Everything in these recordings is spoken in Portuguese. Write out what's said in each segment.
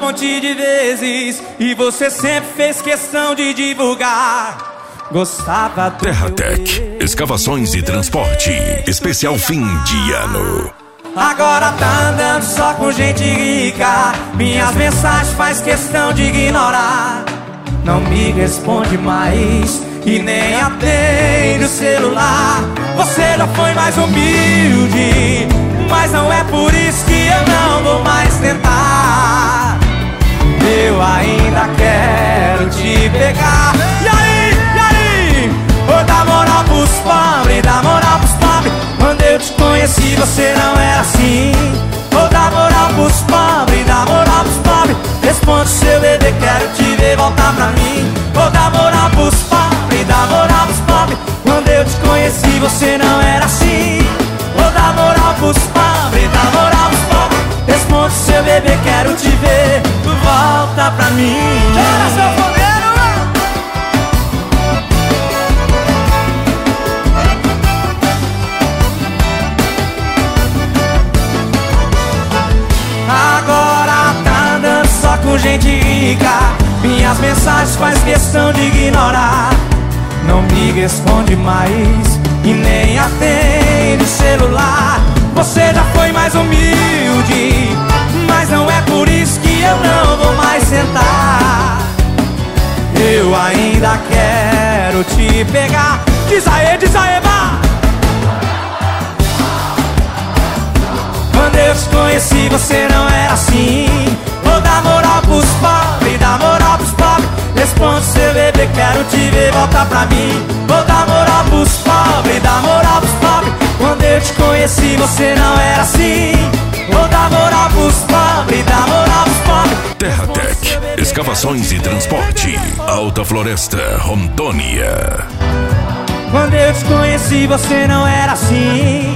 monte de vezes e você sempre fez questão de divulgar. Gostava do Terratec, escavações e transporte, especial fim de ano. Agora tá andando só com gente rica. Minhas mensagens faz questão de ignorar. Não me responde mais e nem atende o celular. Você já foi mais humilde, mas não é por isso que eu não vou mais tentar. Eu ainda quero te pegar. E aí? Vou dar moral pros pobres, dar moral pros pobres. Quando eu te conheci você não era assim. Vou dar moral pros pobres, dar moral pros pobres. Responde seu bebê, quero te ver voltar pra mim. Vou dar moral pros pobres, dar moral pros pobres. Quando eu te conheci você não era assim. Vou dar moral pros pobres, dar moral pros pobres. Responde seu bebê, quero te ver volta pra mim. Chora, seu fogueiro! Agora tá andando só com gente rica. Minhas mensagens faz questão de ignorar. Não me responde mais e nem atende o celular. Você já foi mais humilde, mas não é por isso que eu não vou mais sentar. Eu ainda quero te pegar. Diz aê, vá! Quando eu te conheci você não era assim. Vou dar moral pros pobres, dar moral pros pobres. Responde seu bebê, quero te ver voltar pra mim. Vou dar moral pros pobres, dar moral pros pobres. Quando eu te conheci você não era assim. Vou dar moral pros pobres, dar moral pros pobres. Terratec, escavações e transporte, Alta Floresta, Rondônia. Quando eu te conheci você não era assim.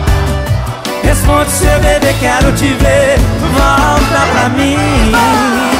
Responde seu bebê, quero te ver volta pra mim.